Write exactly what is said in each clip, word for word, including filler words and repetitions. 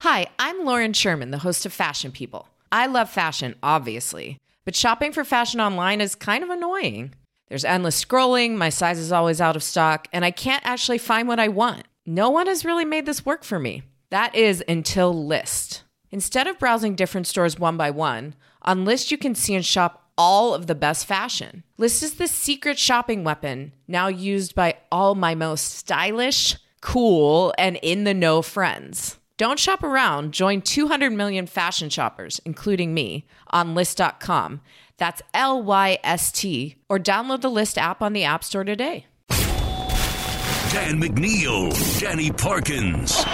Hi, I'm Lauren Sherman, the host of Fashion People. I love fashion, obviously, but shopping for fashion online is kind of annoying. There's endless scrolling, my size is always out of stock, and I can't actually find what I want. No one has really made this work for me. That is until Lyst. Instead of browsing different stores one by one, on Lyst you can see and shop all of the best fashion. Lyst is the secret shopping weapon, now used by all my most stylish, cool, and in-the-know friends. Don't shop around. Join two hundred million fashion shoppers, including me, on Lyst dot com. That's L Y S T. Or download the Lyst app on the App Store today. Dan McNeil, Danny Parkins. Here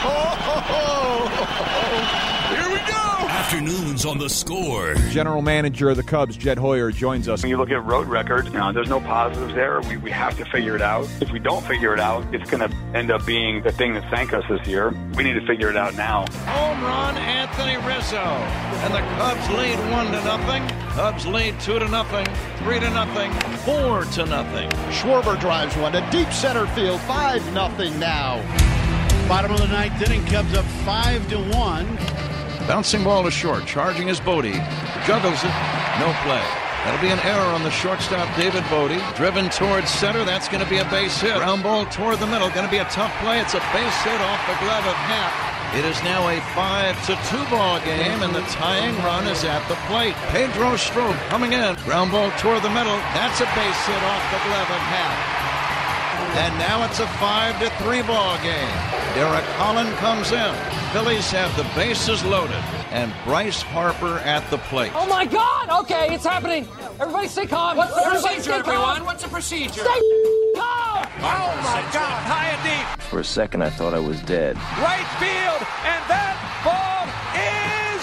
we go. Afternoons on The Score. General Manager of the Cubs, Jed Hoyer, joins us. When you look at road record, you know, there's no positives there. We, we have to figure it out. If we don't figure it out, it's going to end up being the thing that sank us this year. We need to figure it out now. Home run, Anthony Rizzo. And the Cubs lead one to nothing. Cubs lead two to nothing, three to nothing, four to nothing. Schwarber drives one to deep center field, five nothing now. Bottom of the ninth inning, Cubs up five to one. Bouncing ball to short, charging is Bodie. Juggles it, no play. That'll be an error on the shortstop, David Bodie. Driven towards center, that's going to be a base hit. Ground ball toward the middle, going to be a tough play. It's a base hit off the glove of Happ. It is now a five to two ball game, and the tying run is at the plate. Pedro Strop coming in. Ground ball toward the middle. That's a base hit off the glove of Happ. And now it's a five to three ball game. Derek Holland comes in. Phillies have the bases loaded, and Bryce Harper at the plate. Oh my God! Okay, it's happening. Everybody stay calm. What's the Everybody procedure, everyone? What's the procedure? Stay calm! Oh my God! High and deep. For a second, I thought I was dead. Right field, and that ball is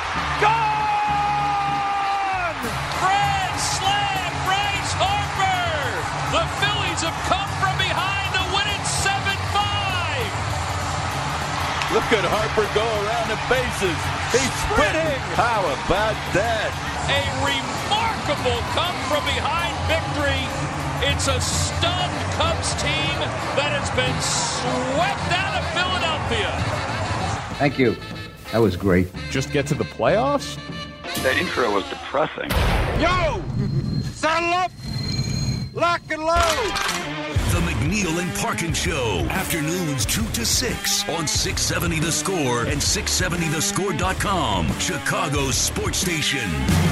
gone. Grand slam, Bryce Harper. The Phillies have come from behind to win it seven five. Look at Harper go around the bases. He's sprinting. How about that? A remarkable come-from-behind victory. It's a stunned Cubs team that has been swept out of Philadelphia. Thank you. That was great. Just get to the playoffs? That intro was depressing. Yo! Saddle up! Lock and load! The McNeil and Parkin Show. Afternoons two to six on six seventy The Score and six seventy the score dot com. Chicago's sports station.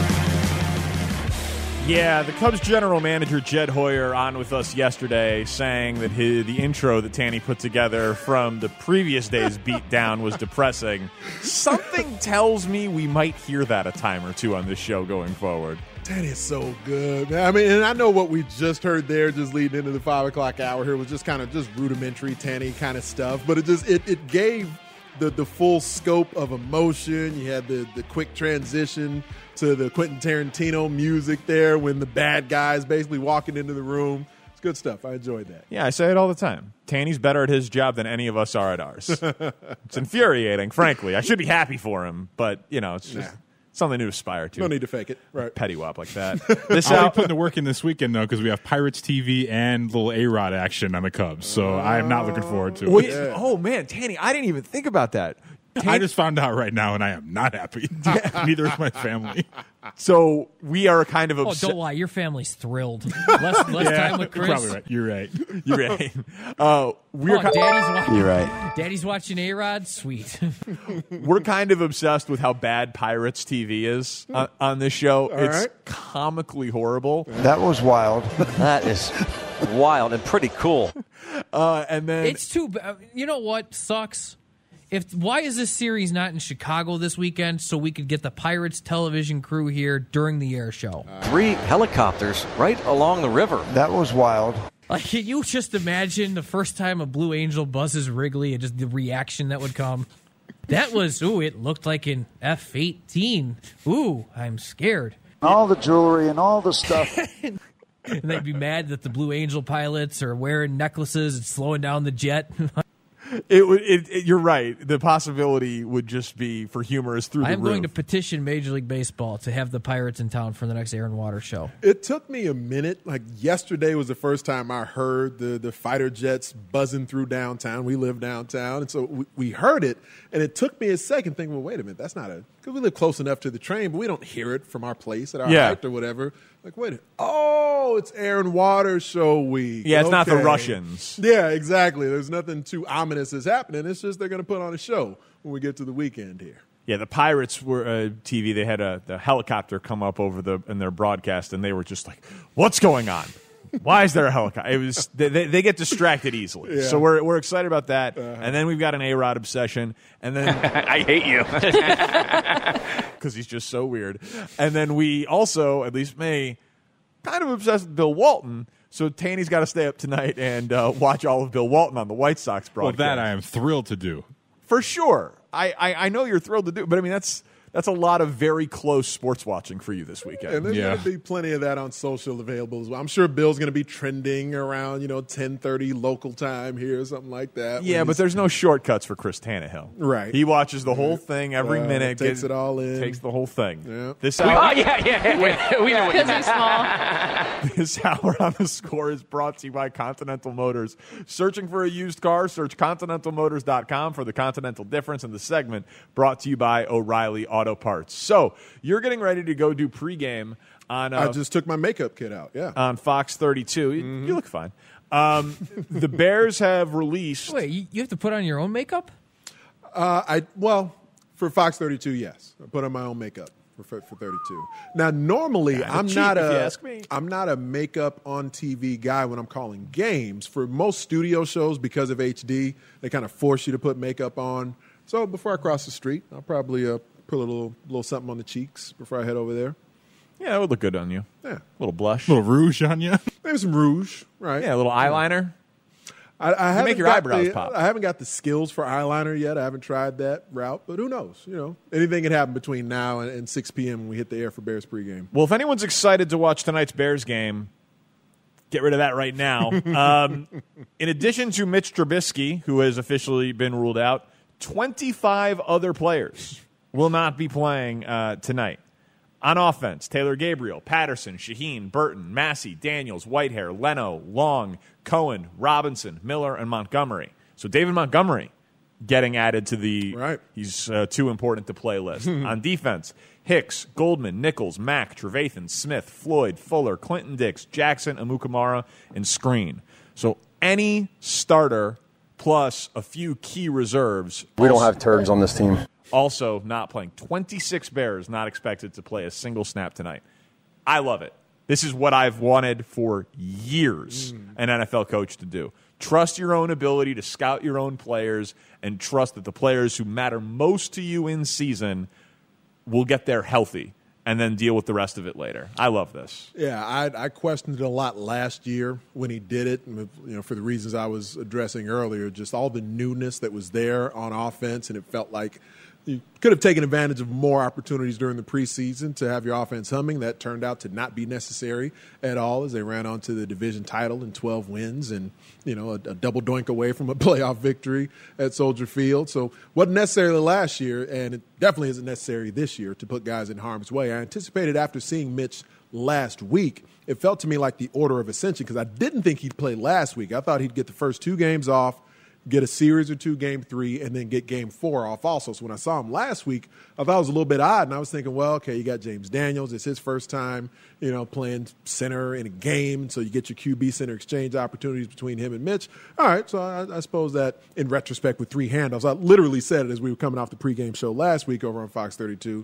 Yeah, the Cubs general manager, Jed Hoyer, on with us yesterday saying that his, the intro that Tanny put together from the previous day's beatdown was depressing. Something tells me we might hear that a time or two on this show going forward. That is so good, man. I mean, and I know what we just heard there, just leading into the five o'clock hour here, was just kind of just rudimentary Tanny kind of stuff, but it just it it gave the the full scope of emotion. You had the the quick transition to the Quentin Tarantino music there when the bad guy's basically walking into the room. It's good stuff. I enjoyed that. Yeah, I say it all the time. Tanny's better at his job than any of us are at ours. It's infuriating, frankly. I should be happy for him, but you know, it's just. Nah. Something to aspire to. No need to fake it. Right. Pettywop like that. This I'll be putting the work in this weekend, though, because we have Pirates T V and little A-Rod action on the Cubs. So uh, I am not looking forward to it. Wait, yeah. Oh, man, Tanny, I didn't even think about that. Tanny- I just found out right now, and I am not happy. Neither is my family. So we are kind of obsessed. Oh, don't lie. Your family's thrilled. Less, less yeah, time with Chris. You're probably right. You're right. You're right. Uh, we're oh, kind Daddy's watching, You're right. Daddy's watching A-Rod? Sweet. We're kind of obsessed with how bad Pirates T V is on, on this show. All it's right. comically horrible. That was wild. That is wild and pretty cool. Uh, and then It's too bad. You know what sucks? If why is this series not in Chicago this weekend so we could get the Pirates television crew here during the air show? Three helicopters right along the river. That was wild. Like, can you just imagine the first time a Blue Angel buzzes Wrigley and just the reaction that would come? That was, ooh, it looked like an F eighteen. Ooh, I'm scared. All the jewelry and all the stuff. And they'd be mad that the Blue Angel pilots are wearing necklaces and slowing down the jet. It would. It, it, you're right. The possibility would just be for humorous through the I'm roof. going to petition Major League Baseball to have the Pirates in town for the next Aaron Waters show. It took me a minute. Like yesterday was the first time I heard the, the fighter jets buzzing through downtown. We live downtown, and so we, we heard it, and it took me a second thinking, well, wait a minute, that's not a – because we live close enough to the train, but we don't hear it from our place at our Yeah. height or whatever. Like, wait a minute. Oh, it's Aaron Waters show week. Yeah, it's not the Okay. Russians. Yeah, exactly. There's nothing too ominous that's happening. It's just they're going to put on a show when we get to the weekend here. Yeah, the Pirates were uh, T V. They had a the helicopter come up over the in their broadcast, and they were just like, "What's going on? Why is there a helicopter?" It was they, they, they get distracted easily, Yeah. so we're we're excited about that. Uh-huh. And then we've got an A-Rod obsession, and then I hate you. because he's just so weird. And then we also, at least me, kind of obsessed with Bill Walton. So Tanny's got to stay up tonight and uh, watch all of Bill Walton on the White Sox Well, broadcast. that I am thrilled to do. For sure. I, I, I know you're thrilled to do it, but I mean, that's that's a lot of very close sports watching for you this weekend. And there's Yeah. going to be plenty of that on social available as well. I'm sure Bill's going to be trending around, you know, ten thirty local time here or something like that. Yeah, when but he's- there's no shortcuts for Chris Tannehill. Right. He watches the whole thing every Uh, minute. takes gets- it all in. Takes the whole thing. Yeah. This Oh, hour, yeah, yeah, yeah. We know what you Because mean. he's small. this hour on The Score is brought to you by Continental Motors. Searching for a used car? Search continental motors dot com for the Continental difference in the segment brought to you by O'Reilly Auto Parts. So you're getting ready to go do pregame on uh, I just took my makeup kit out, yeah. on Fox thirty-two. You, Mm-hmm. you look fine. Um, the Bears have released. Wait, you, you have to put on your own makeup? Uh, I Well, for Fox thirty-two, yes. I put on my own makeup for, for, for thirty-two. Now, normally, Kinda I'm cheap, not if a you ask me. I'm not a makeup on T V guy when I'm calling games. For most studio shows, because of H D, they kind of force you to put makeup on. So before I cross the street, I'll probably uh, put a little little something on the cheeks before I head over there. Yeah, it would look good on you. Yeah, A little blush. A little rouge on you. maybe some rouge, right? Yeah, a little eyeliner. I, I haven't make your got eyebrows the, pop. I haven't got the skills for eyeliner yet. I haven't tried that route, but who knows? You know, anything can happen between now and, and six p.m. when we hit the air for Bears pregame. Well, if anyone's excited to watch tonight's Bears game, get rid of that right now. um, in addition to Mitch Trubisky, who has officially been ruled out, twenty-five other players will not be playing uh, tonight. On offense, Taylor Gabriel, Patterson, Shaheen, Burton, Massey, Daniels, Whitehair, Leno, Long, Cohen, Robinson, Miller, and Montgomery. So David Montgomery getting added to the Right. he's uh, too important to play list. On defense, Hicks, Goldman, Nichols, Mack, Trevathan, Smith, Floyd, Fuller, Clinton Dix, Jackson, Amukamara, and Screen. So any starter plus a few key reserves. We don't have turds on this team. Also not playing. twenty-six Bears not expected to play a single snap tonight. I love it. This is what I've wanted for years, an N F L coach to do. Trust your own ability to scout your own players and trust that the players who matter most to you in season will get there healthy and then deal with the rest of it later. I love this. Yeah, I, I questioned it a lot last year when he did it, you know, for the reasons I was addressing earlier, just all the newness that was there on offense, and it felt like you could have taken advantage of more opportunities during the preseason to have your offense humming. That turned out to not be necessary at all as they ran on to the division title and twelve wins and, you know, a, a double doink away from a playoff victory at Soldier Field. So wasn't necessarily last year, and it definitely isn't necessary this year to put guys in harm's way. I anticipated after seeing Mitch last week, it felt to me like the order of ascension because I didn't think he'd play last week. I thought he'd get the first two games off, get a series or two, game three, and then get game four off also. So when I saw him last week, I thought it was a little bit odd, and I was thinking, well, okay, you got James Daniels. It's his first time, you know, playing center in a game, so you get your Q B center exchange opportunities between him and Mitch. All right, so I, I suppose that in retrospect with three handoffs, I literally said it as we were coming off the pregame show last week over on Fox thirty-two.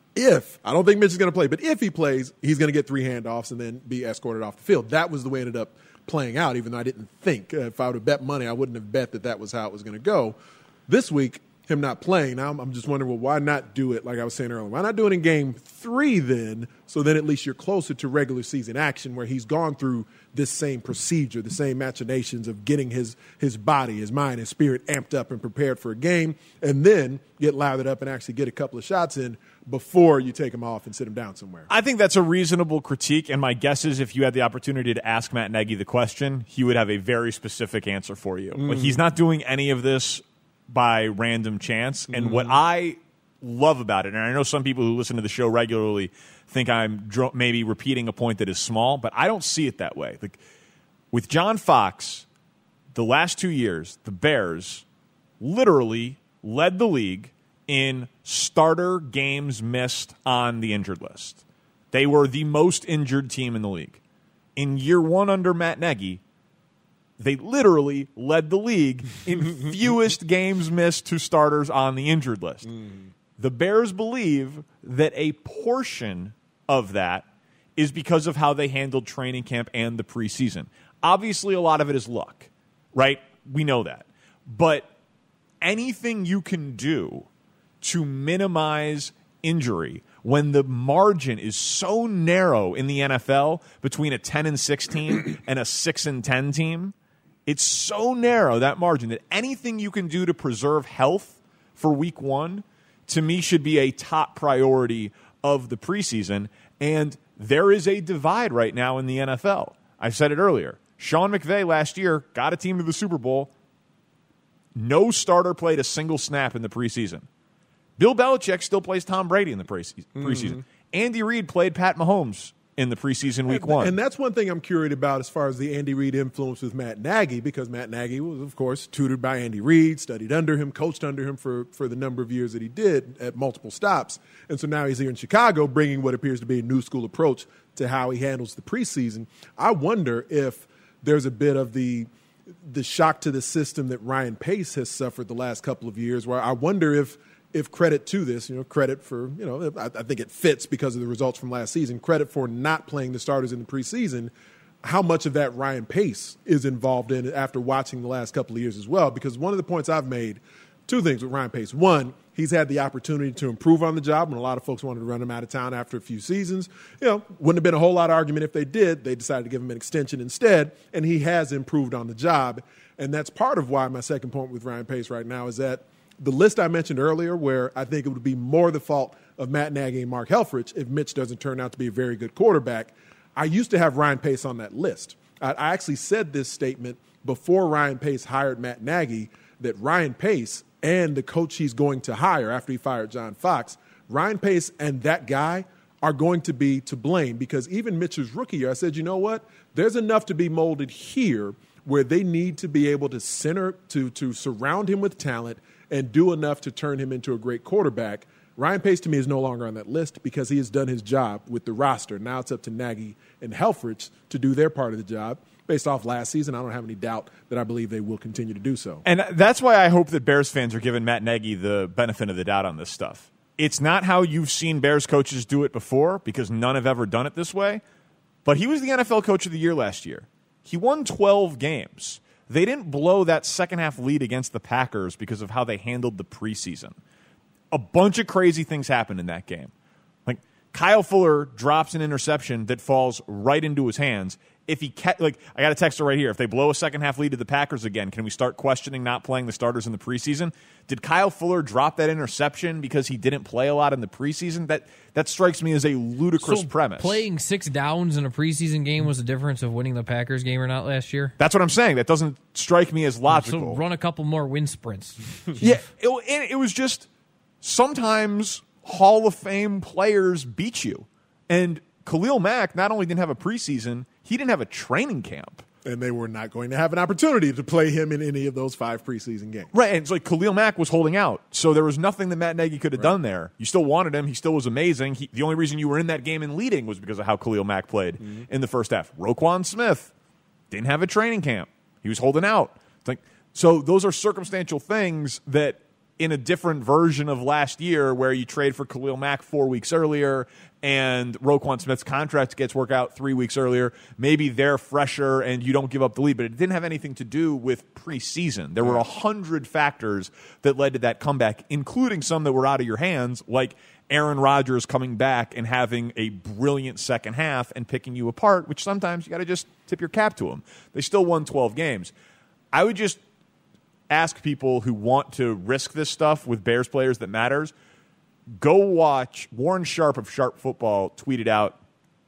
If, I don't think Mitch is going to play, but if he plays, he's going to get three handoffs and then be escorted off the field. That was the way it ended up playing out, even though I didn't think. Uh, if I would have bet money, I wouldn't have bet that that was how it was going to go. This week, him not playing. Now I'm, I'm just wondering, well, why not do it like I was saying earlier? Why not do it in game three then, so then at least you're closer to regular season action where he's gone through this same procedure, the same machinations of getting his, his body, his mind, his spirit amped up and prepared for a game, and then get lathered up and actually get a couple of shots in before you take him off and sit him down somewhere. I think that's a reasonable critique, and my guess is if you had the opportunity to ask Matt Nagy the question, he would have a very specific answer for you. Mm. Like, he's not doing any of this by random chance, and mm. what I love about it, and I know some people who listen to the show regularly think I'm dr- maybe repeating a point that is small, but I don't see it that way. Like, with John Fox, the last two years, the Bears literally led the league in starter games missed on the injured list. They were the most injured team in the league. In year one under Matt Nagy, they literally led the league in fewest games missed to starters on the injured list. Mm. The Bears believe that a portion of that is because of how they handled training camp and the preseason. Obviously, a lot of it is luck, right? We know that. But anything you can do to minimize injury when the margin is so narrow in the N F L between a ten and six team and a six and ten team, it's so narrow, that margin, that anything you can do to preserve health for week one, to me, should be a top priority of the preseason. And there is a divide right now in the N F L. I said it earlier. Sean McVay last year got a team to the Super Bowl. No starter played a single snap in the preseason. Bill Belichick still plays Tom Brady in the preseason. Mm-hmm. Andy Reid played Pat Mahomes in the preseason week and, one. And that's one thing I'm curious about as far as the Andy Reid influence with Matt Nagy, because Matt Nagy was, of course, tutored by Andy Reid, studied under him, coached under him for, for the number of years that he did at multiple stops. And so now he's here in Chicago bringing what appears to be a new school approach to how he handles the preseason. I wonder if there's a bit of the the shock to the system that Ryan Pace has suffered the last couple of years, where I wonder if if credit to this, you know, credit for, you know, I, I think it fits because of the results from last season, credit for not playing the starters in the preseason, how much of that Ryan Pace is involved in after watching the last couple of years as well. Because one of the points I've made, two things with Ryan Pace. One, he's had the opportunity to improve on the job, and a lot of folks wanted to run him out of town after a few seasons. You know, wouldn't have been a whole lot of argument if they did. They decided to give him an extension instead, and he has improved on the job. And that's part of why my second point with Ryan Pace right now is that the list I mentioned earlier, where I think it would be more the fault of Matt Nagy and Mark Helfrich if Mitch doesn't turn out to be a very good quarterback, I used to have Ryan Pace on that list. I, I actually said this statement before Ryan Pace hired Matt Nagy, that Ryan Pace and the coach he's going to hire after he fired John Fox, Ryan Pace and that guy are going to be to blame, because even Mitch's rookie year, I said, you know what? There's enough to be molded here where they need to be able to center, to, to surround him with talent and do enough to turn him into a great quarterback. Ryan Pace, to me, is no longer on that list because he has done his job with the roster. Now it's up to Nagy and Helfrich to do their part of the job. Based off last season, I don't have any doubt that I believe they will continue to do so. And that's why I hope that Bears fans are giving Matt Nagy the benefit of the doubt on this stuff. It's not how you've seen Bears coaches do it before, because none have ever done it this way. But he was the N F L Coach of the Year last year. He won twelve games. They didn't blow that second-half lead against the Packers because of how they handled the preseason. A bunch of crazy things happened in that game. Like, Kyle Fuller drops an interception that falls right into his hands. If he ca- like, I got a texter right here. If they blow a second-half lead to the Packers again, can we start questioning not playing the starters in the preseason? Did Kyle Fuller drop that interception because he didn't play a lot in the preseason? That that strikes me as a ludicrous so premise. Playing six downs in a preseason game was the difference of winning the Packers game or not last year? That's what I'm saying. That doesn't strike me as logical. So run a couple more wind sprints. Yeah, it, it was just sometimes Hall of Fame players beat you. And Khalil Mack not only didn't have a preseason, he didn't have a training camp. And they were not going to have an opportunity to play him in any of those five preseason games. Right, and it's like Khalil Mack was holding out. So there was nothing that Matt Nagy could have right. done there. You still wanted him. He still was amazing. He, the only reason you were in that game and leading was because of how Khalil Mack played mm-hmm. in the first half. Roquan Smith didn't have a training camp. He was holding out. It's like, so those are circumstantial things that in a different version of last year where you trade for Khalil Mack four weeks earlier and Roquan Smith's contract gets worked out three weeks earlier. Maybe they're fresher and you don't give up the lead, but it didn't have anything to do with preseason. There were a hundred factors that led to that comeback, including some that were out of your hands, like Aaron Rodgers coming back and having a brilliant second half and picking you apart, which sometimes you got to just tip your cap to them. They still won twelve games. I would just ask people who want to risk this stuff with Bears players that matters, go watch. Warren Sharp of Sharp Football tweeted out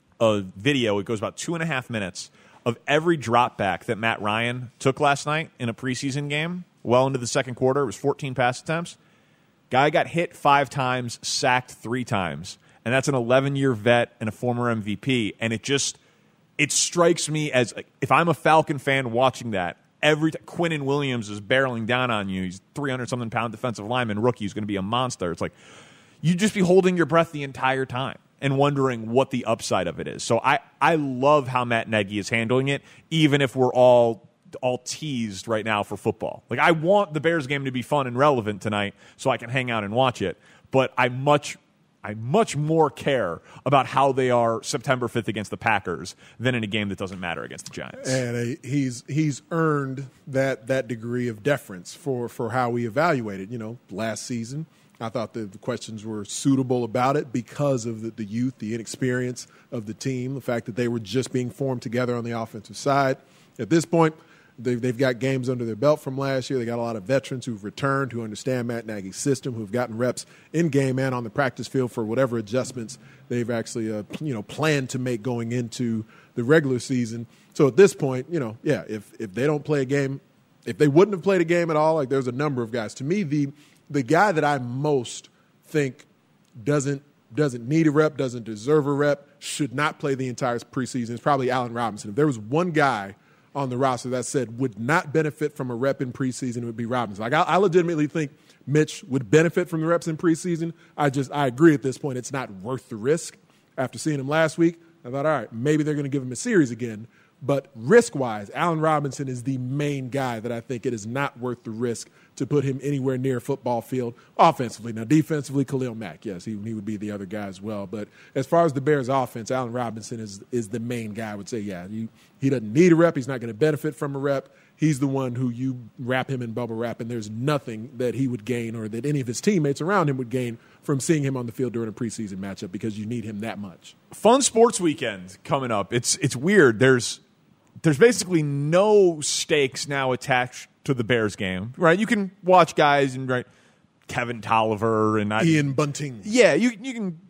a video. It goes about two and a half minutes of every drop back that Matt Ryan took last night in a preseason game well into the second quarter. It was fourteen pass attempts. Guy got hit five times, sacked three times. And that's an eleven-year vet and a former M V P. And it just, it strikes me as, if I'm a Falcon fan watching that, every t- Quinnen Williams is barreling down on you. He's three hundred something pound defensive lineman, rookie, who's going to be a monster. It's like, you'd just be holding your breath the entire time and wondering what the upside of it is. So I, I love how Matt Nagy is handling it, even if we're all all teased right now for football. Like, I want the Bears game to be fun and relevant tonight so I can hang out and watch it, but I much I much more care about how they are September fifth against the Packers than in a game that doesn't matter against the Giants. And uh, he's he's earned that that degree of deference for, for how we evaluated. You know, last season, I thought the, the questions were suitable about it because of the, the youth, the inexperience of the team, the fact that they were just being formed together on the offensive side. At this point, They've, they've got games under their belt from last year. They got a lot of veterans who've returned, who understand Matt Nagy's system, who've gotten reps in game and on the practice field for whatever adjustments they've actually, uh, you know, planned to make going into the regular season. So at this point, you know, yeah, if if they don't play a game, if they wouldn't have played a game at all, like there's a number of guys. To me, the the guy that I most think doesn't doesn't need a rep, doesn't deserve a rep, should not play the entire preseason is probably Allen Robinson. If there was one guy on the roster that said would not benefit from a rep in preseason, it would be Robinson. Like I, I legitimately think Mitch would benefit from the reps in preseason. I just I agree at this point it's not worth the risk. After seeing him last week, I thought, all right, maybe they're going to give him a series again. But risk-wise, Allen Robinson is the main guy that I think it is not worth the risk to put him anywhere near a football field offensively. Now, defensively, Khalil Mack, yes, he, he would be the other guy as well. But as far as the Bears' offense, Allen Robinson is is the main guy. I would say, yeah, you, he doesn't need a rep. He's not going to benefit from a rep. He's the one who you wrap him in bubble wrap, and there's nothing that he would gain or that any of his teammates around him would gain from seeing him on the field during a preseason matchup because you need him that much. Fun sports weekend coming up. It's it's weird. There's There's basically no stakes now attached to the Bears game, right? You can watch guys and right, Kevin Tolliver and I, Ian Bunting. Yeah, you you can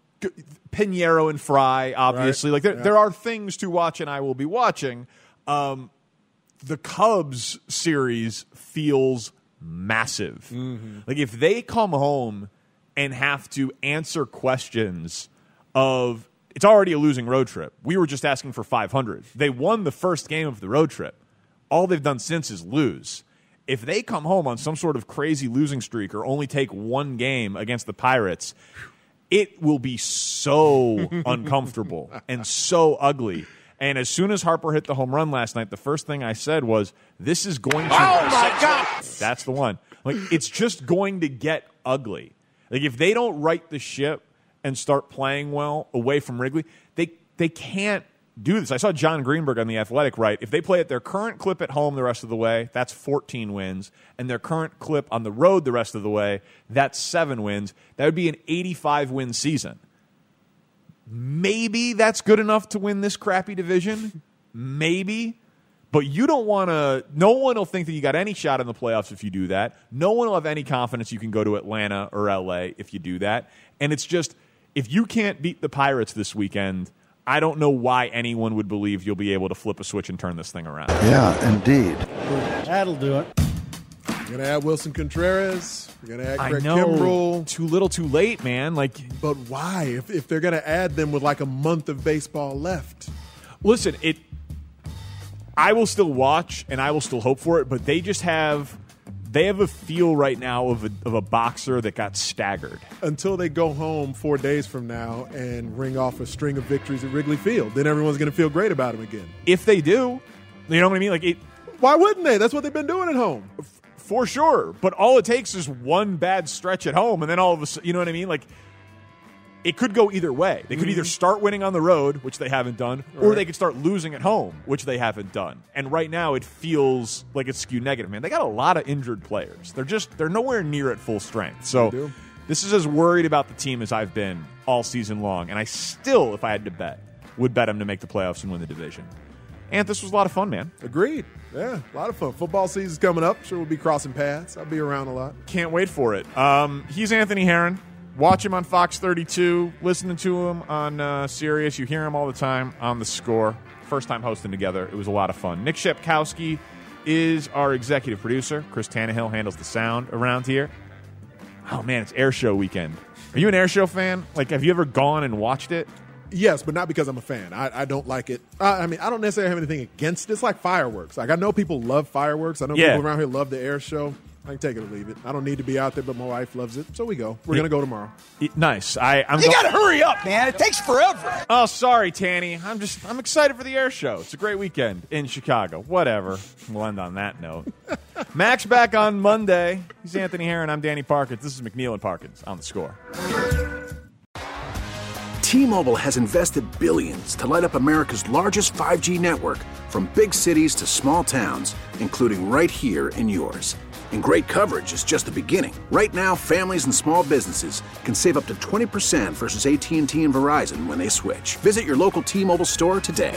Pinheiro and Fry, obviously. Right. Like there, yeah. there are things to watch, and I will be watching. Um, the Cubs series feels massive. Mm-hmm. Like if they come home and have to answer questions of. It's already a losing road trip. We were just asking for five hundred. They won the first game of the road trip. All they've done since is lose. If they come home on some sort of crazy losing streak or only take one game against the Pirates, it will be so uncomfortable and so ugly. And as soon as Harper hit the home run last night, the first thing I said was, this is going to... Oh, my God! That's the one. Like, it's just going to get ugly. Like, if they don't right the ship and start playing well away from Wrigley, they they can't do this. I saw John Greenberg on The Athletic write, if they play at their current clip at home the rest of the way, that's fourteen wins, and their current clip on the road the rest of the way, that's seven wins. That would be an eighty-five win season. Maybe that's good enough to win this crappy division. Maybe. But you don't want to – no one will think that you got any shot in the playoffs if you do that. No one will have any confidence you can go to Atlanta or L A if you do that. And it's just – if you can't beat the Pirates this weekend, I don't know why anyone would believe you'll be able to flip a switch and turn this thing around. Yeah, indeed. That'll do it. You're going to add Wilson Contreras. You're going to add I Greg know. Kimbrell. Too little, too late, man. Like, but why? If if they're going to add them with like a month of baseball left. Listen, it. I will still watch and I will still hope for it, but they just have they have a feel right now of a, of a boxer that got staggered. Until they go home four days from now and ring off a string of victories at Wrigley Field. Then everyone's going to feel great about him again. If they do, you know what I mean? Like, it, why wouldn't they? That's what they've been doing at home. for sure. But all it takes is one bad stretch at home, and then all of a sudden, you know what I mean? Like, it could go either way. They could mm-hmm. either start winning on the road, which they haven't done, right. or they could start losing at home, which they haven't done. And right now, it feels like it's skewed negative. Man, they got a lot of injured players. They're just they're nowhere near at full strength. So this is as worried about the team as I've been all season long. And I still, if I had to bet, would bet them to make the playoffs and win the division. Ant, this was a lot of fun, man. Agreed. Yeah, a lot of fun. Football season's coming up. Sure we'll be crossing paths. I'll be around a lot. Can't wait for it. Um, he's Anthony Herron. Watch him on Fox thirty-two, listening to him on uh, Sirius. You hear him all the time on The Score. First time hosting together. It was a lot of fun. Nick Shepkowski is our executive producer. Chris Tannehill handles the sound around here. Oh, man, it's Air Show weekend. Are you an Air Show fan? Like, have you ever gone and watched it? Yes, but not because I'm a fan. I, I don't like it. I, I mean, I don't necessarily have anything against it. It's like fireworks. Like, I know people love fireworks. I know yeah. people around here love the Air Show. I can take it or leave it. I don't need to be out there, but my wife loves it, so we go. We're going to go tomorrow. Nice. I, I'm you go- got to hurry up, man. It takes forever. Oh, sorry, Tanny. I'm just I'm excited for the Air Show. It's a great weekend in Chicago. Whatever. We'll end on that note. Max back on Monday. He's Anthony Herron. I'm Danny Parkins. This is McNeil and Parkins on The Score. T-Mobile has invested billions to light up America's largest five G network, from big cities to small towns, including right here in yours. And great coverage is just the beginning. Right now, families and small businesses can save up to twenty percent versus A T and T and Verizon when they switch. Visit your local T-Mobile store today.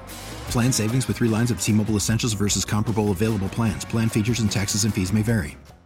Plan savings with three lines of T-Mobile Essentials versus comparable available plans. Plan features and taxes and fees may vary.